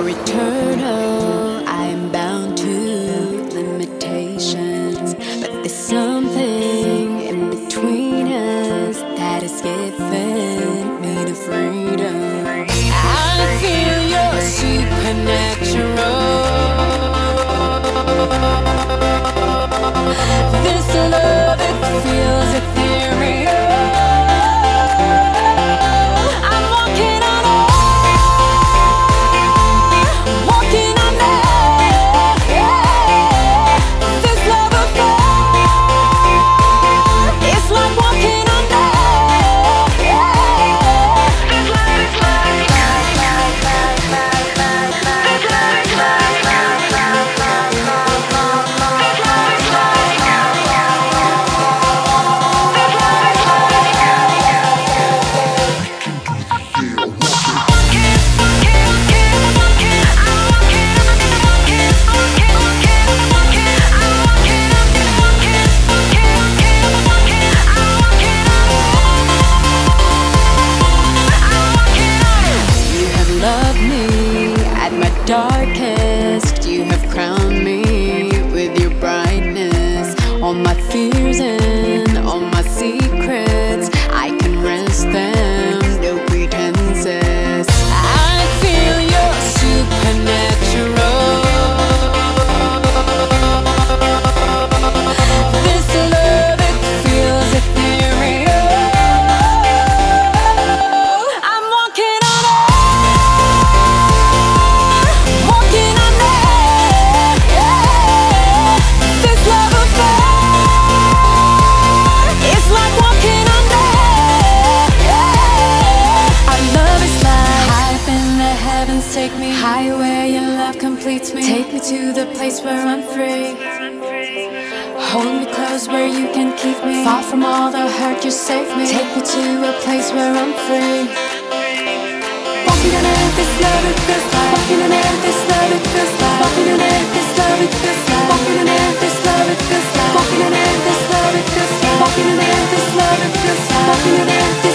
eternal, I am bound to limitations, but there's something in between us that has given me the freedom. I feel you're supernatural. This love, it feels ethereal. I'm walking on air, walking on air, yeah. This love affair, it's like walking on air, yeah. This love is like, this love is darkest, you have crowned me with your brightness. All my fears and all my secrets, I can rest them, no pretenses. I feel you're supernatural. This love, it feels ethereal. I'm walking on walking on air, yeah. This love affair, it's like walking on air, yeah. Our love is like high up in the heavens, take me high where your love completes me. Take me to the place where I'm free. Hold me close where you can keep me. Far from all the hurt, you save me. Take me to a place where I'm free. Walking on air, this love, it feels like walking on air, this love, it feels like walking on air, this love, it feels like walking on air, this love, it feels like walking on air, this love, it feels like walking on air, this love, it feels like walking on air.